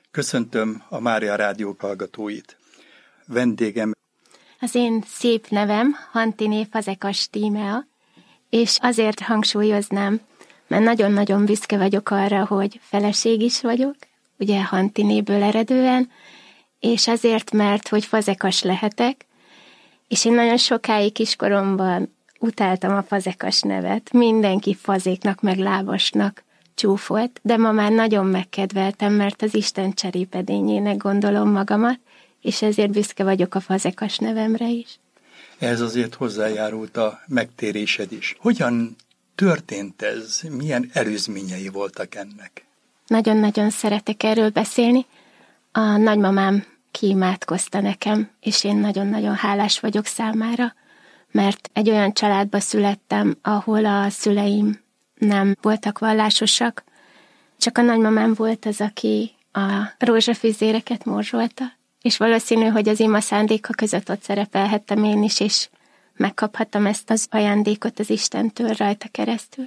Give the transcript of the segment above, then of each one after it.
Köszöntöm a Mária Rádió hallgatóit. Vendégem. Az én szép nevem Hantiné Fazekas Tímea, és azért hangsúlyoznám, mert nagyon-nagyon büszke vagyok arra, hogy feleség is vagyok, ugye Hantinéből eredően, és azért, mert hogy fazekas lehetek, és én nagyon sokáig kiskoromban utáltam a fazekas nevet. Mindenki fazéknak meg lábasnak csúfolt, de ma már nagyon megkedveltem, mert az Isten cserépedényének gondolom magamat, és ezért büszke vagyok a fazekas nevemre is. Ez azért hozzájárult a megtérésed is. Hogyan történt ez? Milyen előzményei voltak ennek? Nagyon-nagyon szeretek erről beszélni. A nagymamám kiimádkozta nekem, és én nagyon-nagyon hálás vagyok számára, mert egy olyan családba születtem, ahol a szüleim nem voltak vallásosak, csak a nagymamám volt az, aki a rózsafüzéreket morzsolta, és valószínű, hogy az ima szándéka között ott szerepelhettem én is, és megkaphattam ezt az ajándékot az Istentől rajta keresztül.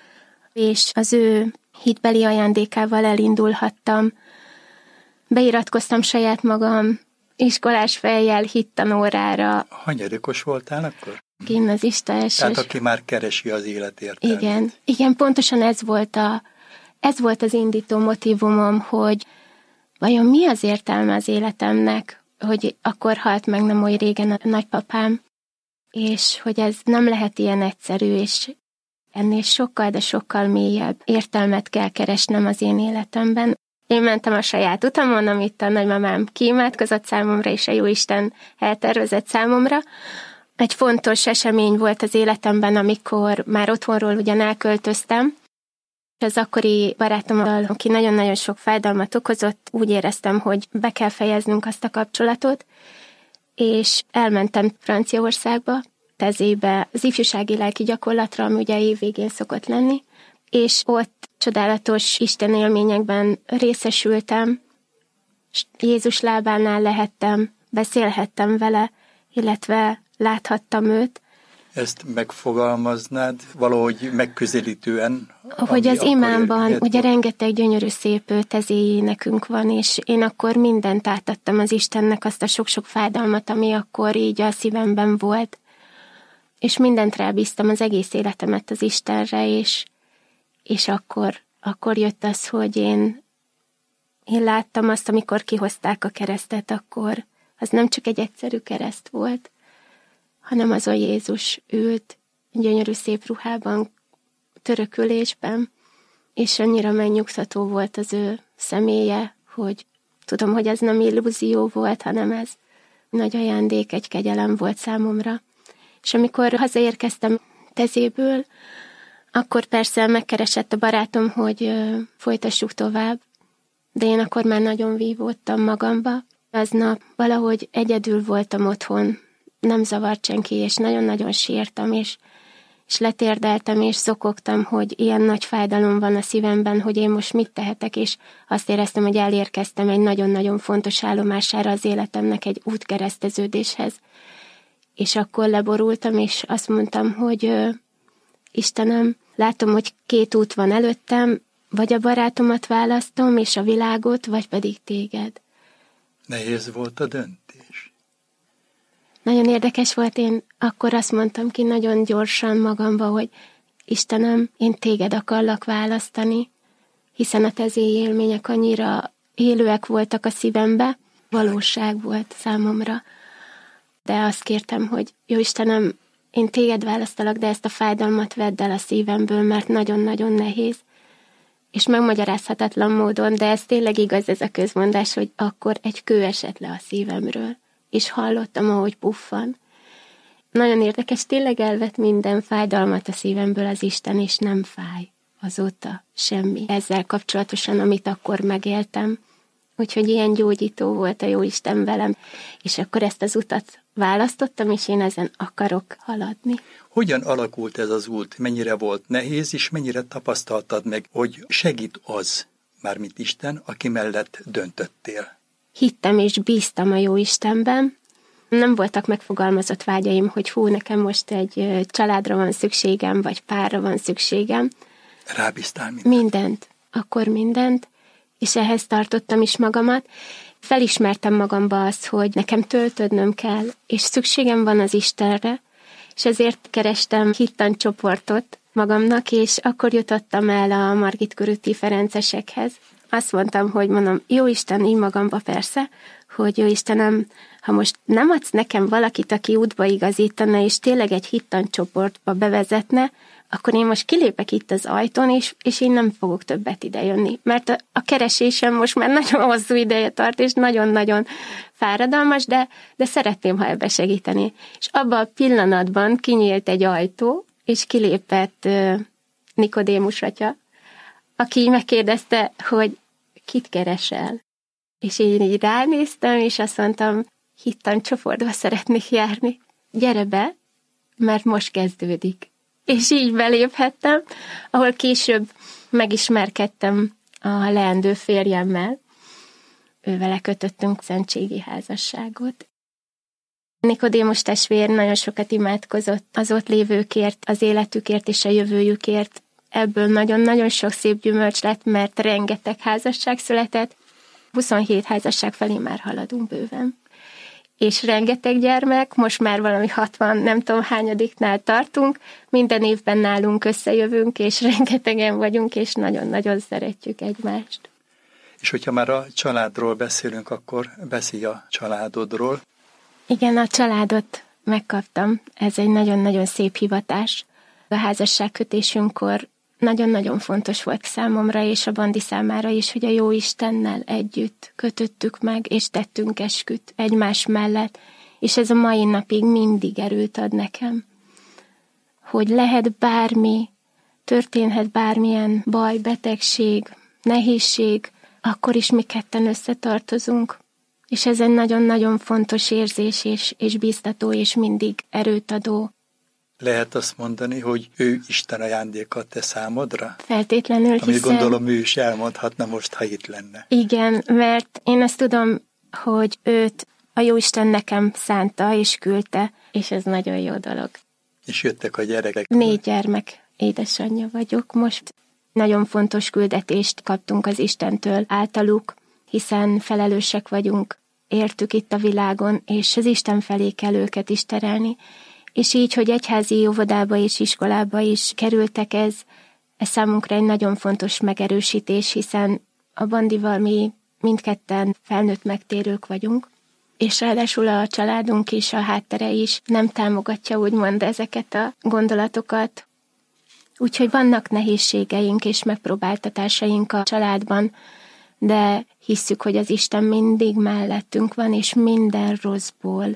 És az ő hitbeli ajándékával elindulhattam. Beiratkoztam saját magam iskolás fejjel hittanórára. Hanyadikos voltál akkor? Gimnazista első. Tehát aki már keresi az életértelmét. Igen, pontosan ez volt az indító motívumom, hogy vajon mi az értelme az életemnek, hogy akkor halt meg nem oly régen a nagypapám, és hogy ez nem lehet ilyen egyszerű, és ennél sokkal, de sokkal mélyebb értelmet kell keresnem az én életemben. Én mentem a saját utamon, amit a nagymamám kiimádkozott számomra, és a Jóisten eltervezett számomra. Egy fontos esemény volt az életemben, amikor már otthonról ugyan elköltöztem. Az akkori barátommal, aki nagyon-nagyon sok fájdalmat okozott, úgy éreztem, hogy be kell fejeznünk azt a kapcsolatot, és elmentem Franciaországba, Tezébe, az ifjúsági lelki gyakorlatra, ami ugye évvégén szokott lenni, és ott csodálatos Isten élményekben részesültem, Jézus lábánál lehettem, beszélhettem vele, illetve láthattam őt. Ezt megfogalmaznád valahogy megközelítően? Hogy az imámban ugye rengeteg gyönyörű szép tezéi nekünk van, és én akkor mindent átadtam az Istennek, azt a sok-sok fájdalmat, ami akkor így a szívemben volt. És mindent rábíztam, az egész életemet az Istenre, és akkor jött az, hogy én láttam azt, amikor kihozták a keresztet, akkor az nem csak egy egyszerű kereszt volt, hanem azon Jézus ült gyönyörű szép ruhában, törökülésben, és annyira megnyugtató volt az ő személye, hogy tudom, hogy ez nem illúzió volt, hanem ez nagy ajándék, egy kegyelem volt számomra. És amikor hazaérkeztem Tezéből, akkor persze megkeresett a barátom, hogy folytassuk tovább, de én akkor már nagyon vívódtam magamba. Aznap valahogy egyedül voltam otthon, nem zavart senki, és nagyon-nagyon sírtam, és letérdeltem, és zokogtam, hogy ilyen nagy fájdalom van a szívemben, hogy én most mit tehetek, és azt éreztem, hogy elérkeztem egy nagyon-nagyon fontos állomására az életemnek, egy útkereszteződéshez. És akkor leborultam, és azt mondtam, hogy Istenem, látom, hogy 2 út van előttem, vagy a barátomat választom, és a világot, vagy pedig téged. Nehéz volt a döntés? Nagyon érdekes volt, én akkor azt mondtam ki nagyon gyorsan magamba, hogy Istenem, én téged akarlak választani, hiszen a tezéi élmények annyira élőek voltak a szívembe, valóság volt számomra. De azt kértem, hogy jó Istenem, én téged választalak, de ezt a fájdalmat vedd el a szívemből, mert nagyon-nagyon nehéz. És megmagyarázhatatlan módon, de ez tényleg igaz, ez a közmondás, hogy akkor egy kő esett le a szívemről, és hallottam, ahogy puffan. Nagyon érdekes, tényleg elvett minden fájdalmat a szívemből az Isten, és nem fáj azóta semmi ezzel kapcsolatosan, amit akkor megéltem. Úgyhogy ilyen gyógyító volt a Jóisten velem, és akkor ezt az utat választottam, és én ezen akarok haladni. Hogyan alakult ez az út? Mennyire volt nehéz, és mennyire tapasztaltad meg, hogy segít az, mármint Isten, aki mellett döntöttél? Hittem és bíztam a Jóistenben. Nem voltak megfogalmazott vágyaim, hogy nekem most egy családra van szükségem, vagy párra van szükségem. Rábíztál mindent? Mindent. Akkor mindent. és ehhez tartottam is magamat. Felismertem magamba azt, hogy nekem töltődnöm kell, és szükségem van az Istenre, és ezért kerestem hittancsoportot magamnak, és akkor jutottam el a Margit körúti ferencesekhez. Azt mondtam, hogy jó Isten, így magamba persze, hogy jó Istenem, ha most nem adsz nekem valakit, aki útba igazítana, és tényleg egy hittancsoportba bevezetne, akkor én most kilépek itt az ajtón, és én nem fogok többet idejönni. Mert a keresésem most már nagyon hosszú ideje tart, és nagyon-nagyon fáradalmas, de szeretném, ha ebbe segíteni. És abban a pillanatban kinyílt egy ajtó, és kilépett Nikodémus atya, aki megkérdezte, hogy kit keresel. És én így ránéztem, és azt mondtam, hittancsoportba szeretnék járni. Gyere be, mert most kezdődik. És így beléphettem, ahol később megismerkedtem a leendő férjemmel. Ővele kötöttünk szentségi házasságot. Nikodémus testvér nagyon sokat imádkozott az ott lévőkért, az életükért és a jövőjükért. Ebből nagyon-nagyon sok szép gyümölcs lett, mert rengeteg házasság született. 27 házasság felé már haladunk bőven. És rengeteg gyermek, most már valami 60, nem tudom hányadiknál tartunk, minden évben nálunk összejövünk, és rengetegen vagyunk, és nagyon-nagyon szeretjük egymást. És hogyha már a családról beszélünk, akkor beszélj a családodról. Igen, a családot megkaptam. Ez egy nagyon-nagyon szép hivatás. A házasságkötésünkkor nagyon-nagyon fontos volt számomra és a Bandi számára is, hogy a jó Istennel együtt kötöttük meg, és tettünk esküt egymás mellett, és ez a mai napig mindig erőt ad nekem, hogy lehet bármi, történhet bármilyen baj, betegség, nehézség, akkor is mi ketten összetartozunk, és ez egy nagyon-nagyon fontos érzés, és biztató, és mindig erőt adó. Lehet azt mondani, hogy ő Isten ajándéka te számodra? Feltétlenül, amit gondolom ő is elmondhatna most, ha itt lenne. Igen, mert én azt tudom, hogy őt a Jóisten nekem szánta és küldte, és ez nagyon jó dolog. És jöttek a gyerekek? 4 gyermek édesanyja vagyok most. Nagyon fontos küldetést kaptunk az Istentől általuk, hiszen felelősek vagyunk, értük itt a világon, és az Isten felé kell őket is terelni. És így, hogy egyházi óvodába és iskolába is kerültek, ez számunkra egy nagyon fontos megerősítés, hiszen a Bandival mi mindketten felnőtt megtérők vagyunk, és ráadásul a családunk is, a háttere is nem támogatja úgymond ezeket a gondolatokat. Úgyhogy vannak nehézségeink és megpróbáltatásaink a családban, de hisszük, hogy az Isten mindig mellettünk van, és minden rosszból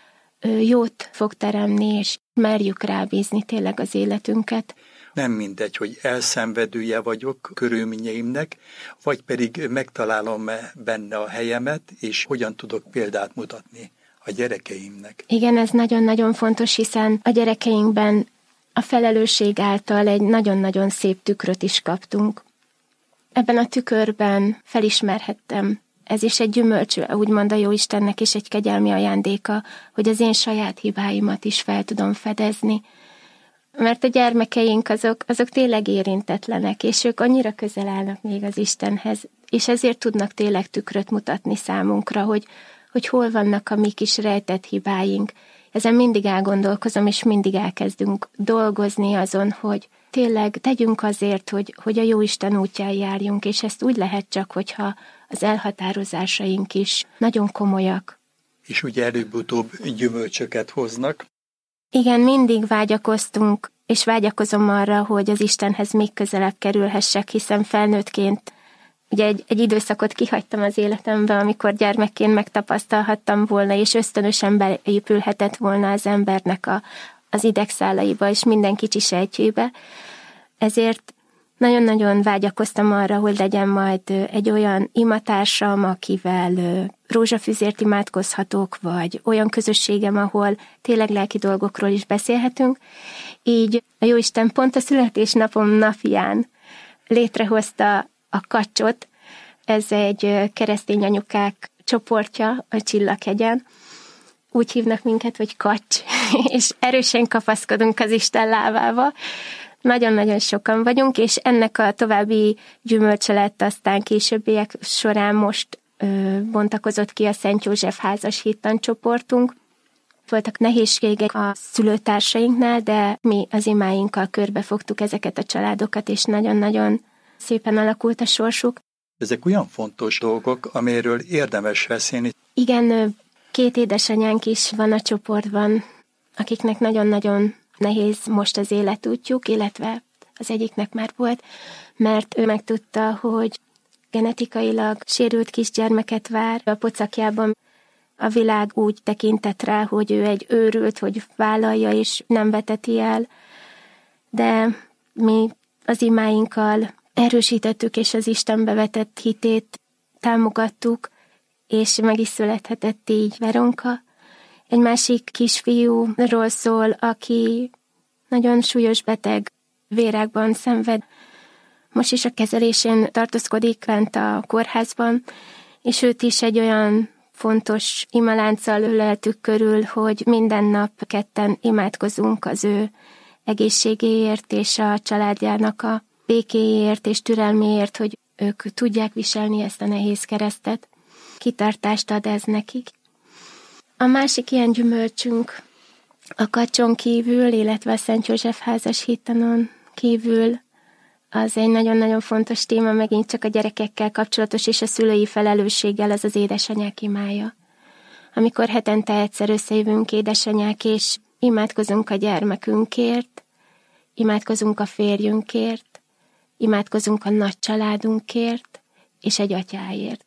jót fog teremni, és merjük rábízni tényleg az életünket. Nem mindegy, hogy elszenvedője vagyok körülményeimnek, vagy pedig megtalálom benne a helyemet, és hogyan tudok példát mutatni a gyerekeimnek. Igen, ez nagyon-nagyon fontos, hiszen a gyerekeinkben a felelősség által egy nagyon-nagyon szép tükröt is kaptunk. Ebben a tükörben felismerhettem, ez is egy gyümölcs, úgymond a Jóistennek is egy kegyelmi ajándéka, hogy az én saját hibáimat is fel tudom fedezni. Mert a gyermekeink azok tényleg érintetlenek, és ők annyira közel állnak még az Istenhez, és ezért tudnak tényleg tükröt mutatni számunkra, hogy hol vannak a mi kis rejtett hibáink. Ezen mindig elgondolkozom, és mindig elkezdünk dolgozni azon, hogy tényleg tegyünk azért, hogy a Jóisten útján járjunk, és ezt úgy lehet csak, hogyha az elhatározásaink is nagyon komolyak. És ugye előbb-utóbb gyümölcsöket hoznak. Igen, mindig vágyakoztunk, és vágyakozom arra, hogy az Istenhez még közelebb kerülhessek, hiszen felnőttként ugye egy időszakot kihagytam az életembe, amikor gyermekként megtapasztalhattam volna, és ösztönösen beépülhetett volna az embernek az idegszálaiba, és minden kicsi sejtjébe. Ezért nagyon-nagyon vágyakoztam arra, hogy legyen majd egy olyan imatársam, akivel rózsafüzért imádkozhatok, vagy olyan közösségem, ahol tényleg lelki dolgokról is beszélhetünk. Így a Jóisten pont a születésnapom napján létrehozta a Kacsot, ez egy keresztény anyukák csoportja a Csillaghegyen. Úgy hívnak minket, hogy Kacs, és erősen kapaszkodunk az Isten lábába, Nagyon-nagyon sokan vagyunk, és ennek a további gyümölcse lett aztán későbbiek során most bontakozott ki a Szent József házas hittancsoportunk. Voltak nehézségek a szülőtársainknál, de mi az imáinkkal körbefogtuk ezeket a családokat, és nagyon-nagyon szépen alakult a sorsuk. Ezek olyan fontos dolgok, amiről érdemes beszélni. Igen, 2 édesanyánk is van a csoportban, akiknek nagyon-nagyon nehéz most az életútjuk, illetve az egyiknek már volt, mert ő megtudta, hogy genetikailag sérült kisgyermeket vár a pocakjában. A világ úgy tekintett rá, hogy ő egy őrült, hogy vállalja és nem veteti el, de mi az imáinkkal erősítettük, és az Istenbe vetett hitét támogattuk, és meg is születhetett így Veronka. Egy másik kisfiúról szól, aki nagyon súlyos beteg, vérákban szenved. Most is a kezelésén tartózkodik lent a kórházban, és őt is egy olyan fontos imalánccal öleltük körül, hogy minden nap ketten imádkozunk az ő egészségéért és a családjának a békéért és türelméért, hogy ők tudják viselni ezt a nehéz keresztet. Kitartást ad ez nekik. A másik ilyen gyümölcsünk a Kacson kívül, illetve a Szent József házas hittanon kívül, az egy nagyon-nagyon fontos téma, megint csak a gyerekekkel kapcsolatos és a szülői felelősséggel, az az édesanyák imája. Amikor hetente egyszer összejövünk édesanyák, és imádkozunk a gyermekünkért, imádkozunk a férjünkért, imádkozunk a nagy családunkért, és egy atyáért.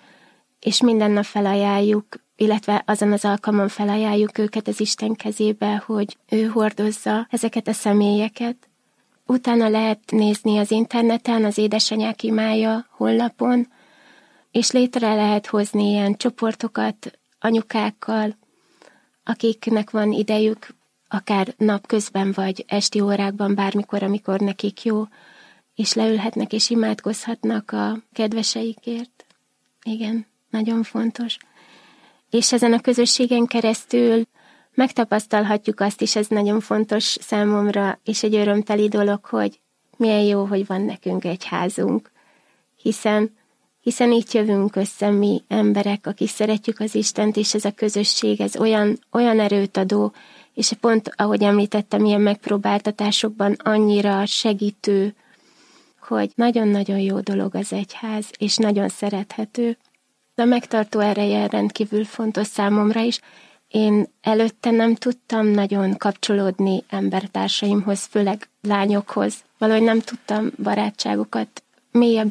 És minden nap felajánljuk, illetve azon az alkalmon felajánljuk őket az Isten kezébe, hogy ő hordozza ezeket a személyeket. Utána lehet nézni az interneten, az Édesanyák imája honlapon, és létre lehet hozni ilyen csoportokat anyukákkal, akiknek van idejük, akár napközben vagy esti órákban, bármikor, amikor nekik jó, és leülhetnek és imádkozhatnak a kedveseikért. Igen, nagyon fontos. És ezen a közösségen keresztül megtapasztalhatjuk azt is, ez nagyon fontos számomra, és egy örömteli dolog, hogy milyen jó, hogy van nekünk egy házunk, hiszen így jövünk össze mi emberek, akik szeretjük az Istent, és ez a közösség, ez olyan erőt adó, és pont, ahogy említettem, ilyen megpróbáltatásokban annyira segítő, hogy nagyon-nagyon jó dolog az egyház, és nagyon szerethető. A megtartó ereje rendkívül fontos számomra is. Én előtte nem tudtam nagyon kapcsolódni embertársaimhoz, főleg lányokhoz. Valahogy nem tudtam mélyebb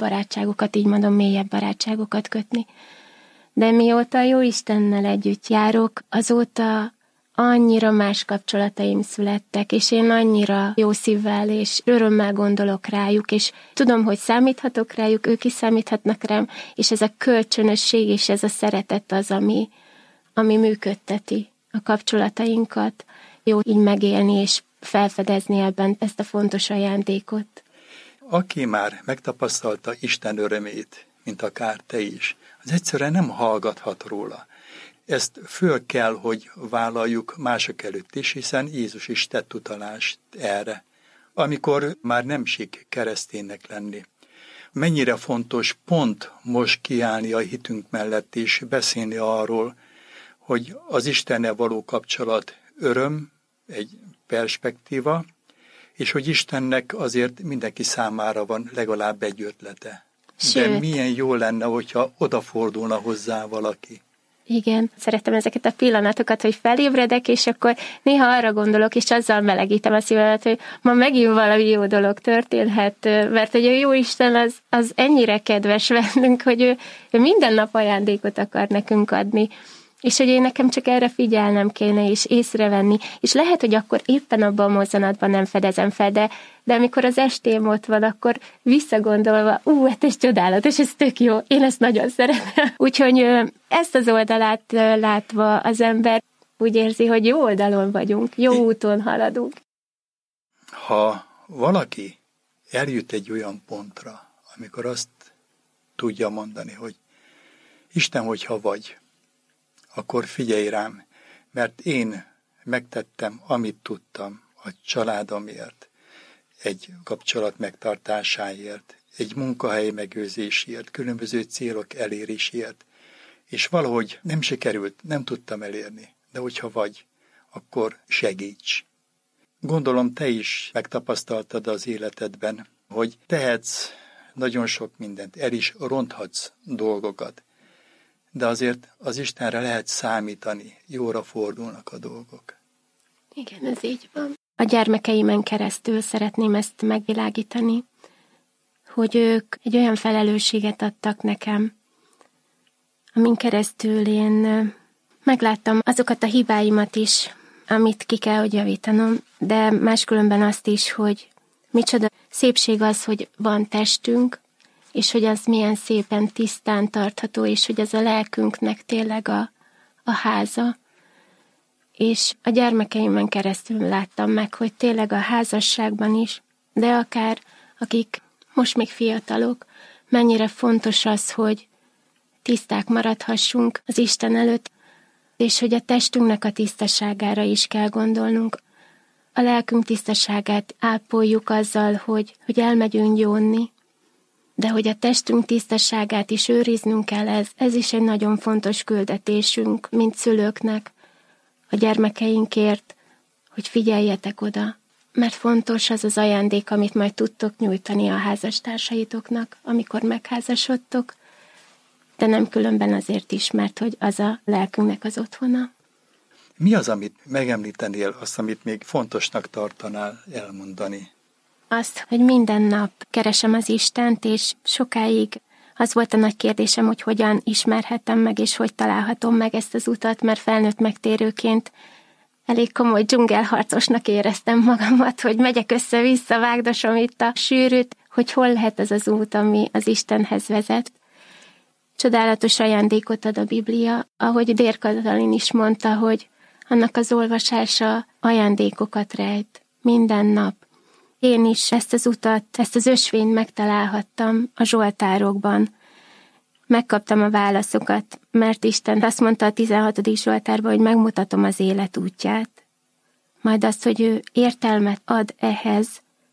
barátságokat kötni. De mióta jó Istennel együtt járok, azóta annyira más kapcsolataim születtek, és én annyira jó szívvel és örömmel gondolok rájuk, és tudom, hogy számíthatok rájuk, ők is számíthatnak rám, és ez a kölcsönösség és ez a szeretet az, ami működteti a kapcsolatainkat. Jó így megélni és felfedezni ebben ezt a fontos ajándékot. Aki már megtapasztalta Isten örömét, mint akár te is, az egyszerűen nem hallgathat róla. Ezt föl kell, hogy vállaljuk mások előtt is, hiszen Jézus is tett utalást erre, amikor már nem sik kereszténynek lenni. Mennyire fontos pont most kiállni a hitünk mellett és beszélni arról, hogy az Istennel való kapcsolat öröm, egy perspektíva, és hogy Istennek azért mindenki számára van legalább egy ötlete. Sőt. De milyen jó lenne, hogyha odafordulna hozzá valaki. Igen, szeretem ezeket a pillanatokat, hogy felébredek, és akkor néha arra gondolok, és azzal melegítem a szívemet, hogy ma megint valami jó dolog történhet, mert hogy a Jóisten az ennyire kedves velünk, hogy ő minden nap ajándékot akar nekünk adni, és hogy én nekem csak erre figyelnem kéne, és észrevenni, és lehet, hogy akkor éppen abban a mozzanatban nem fedezem fel, de amikor az estém ott van, akkor visszagondolva, hát ez csodálatos, ez tök jó, én ezt nagyon szeretem. Úgyhogy ezt az oldalát látva az ember úgy érzi, hogy jó oldalon vagyunk, jó úton haladunk. Ha valaki eljut egy olyan pontra, amikor azt tudja mondani, hogy Isten, hogyha vagy, akkor figyelj rám, mert én megtettem, amit tudtam a családomért. egy kapcsolat megtartásáért, egy munkahely megőrzéséért, különböző célok eléréséért, és valahogy nem sikerült, nem tudtam elérni, de hogyha vagy, akkor segíts. Gondolom te is megtapasztaltad az életedben, hogy tehetsz nagyon sok mindent, el is ronthatsz dolgokat, de azért az Istenre lehet számítani, jóra fordulnak a dolgok. Igen, ez így van. A gyermekeimen keresztül szeretném ezt megvilágítani, hogy ők egy olyan felelősséget adtak nekem, amin keresztül én megláttam azokat a hibáimat is, amit ki kell, hogy javítanom, de máskülönben azt is, hogy micsoda szépség az, hogy van testünk, és hogy az milyen szépen tisztán tartható, és hogy az a lelkünknek tényleg a háza. És a gyermekeimen keresztül láttam meg, hogy tényleg a házasságban is, de akár akik most még fiatalok, mennyire fontos az, hogy tiszták maradhassunk az Isten előtt, és hogy a testünknek a tisztaságára is kell gondolnunk. A lelkünk tisztaságát ápoljuk azzal, hogy elmegyünk gyónni, de hogy a testünk tisztaságát is őriznünk kell, ez is egy nagyon fontos küldetésünk, mint szülőknek, a gyermekeinkért, hogy figyeljetek oda, mert fontos az az ajándék, amit majd tudtok nyújtani a házastársaitoknak, amikor megházasodtok, de nem különben azért is, mert hogy az a lelkünknek az otthona. Mi az, amit megemlítenél, azt, amit még fontosnak tartanál elmondani? Azt, hogy minden nap keresem az Istent, és sokáig az volt a nagy kérdésem, hogy hogyan ismerhetem meg, és hogy találhatom meg ezt az utat, mert felnőtt megtérőként elég komoly dzsungelharcosnak éreztem magamat, hogy megyek össze-vissza, vágdosom itt a sűrűt, hogy hol lehet ez az út, ami az Istenhez vezet. Csodálatos ajándékot ad a Biblia, ahogy Dér Katalin is mondta, hogy annak az olvasása ajándékokat rejt minden nap. Én is ezt az utat, ezt az ösvényt megtalálhattam a zsoltárokban. Megkaptam a válaszokat, mert Isten azt mondta a 16. zsoltárban, hogy megmutatom az élet útját. Majd azt, hogy ő értelmet ad ehhez,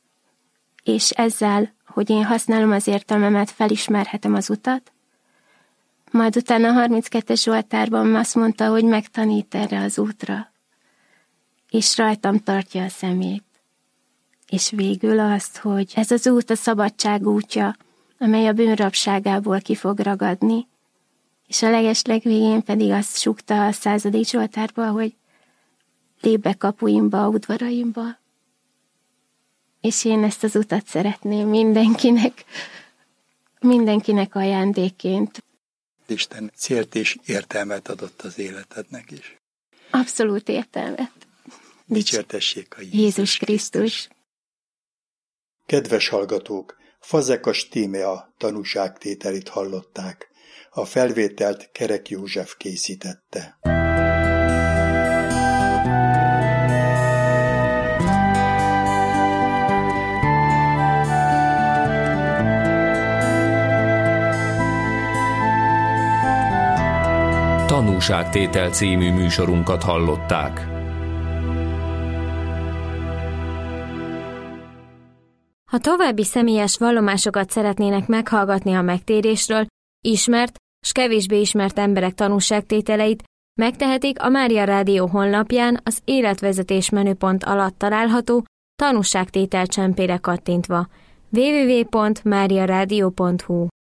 és ezzel, hogy én használom az értelmemet, felismerhetem az utat. Majd utána a 32. zsoltárban azt mondta, hogy megtanít erre az útra, és rajtam tartja a szemét. És végül azt, hogy ez az út a szabadság útja, amely a bűnrabságából ki fog ragadni, és a legeslegvégén pedig azt súgta a 100. zsoltárba, hogy lépj be kapuimba, udvaraimba. És én ezt az utat szeretném mindenkinek ajándékként. Isten célt és értelmet adott az életednek is. Abszolút értelmet. Dicsértessék a Jézus Krisztus. Kedves hallgatók, Fazekas Tímea tanúságtételét hallották. A felvételt Kerek József készítette. Tanúságtétel című műsorunkat hallották. Ha további személyes vallomásokat szeretnének meghallgatni a megtérésről, ismert s kevésbé ismert emberek tanúságtételeit, megtehetik a Mária Rádió honlapján az életvezetés menüpont alatt található tanúságtétel csempére kattintva. www.mariaradio.hu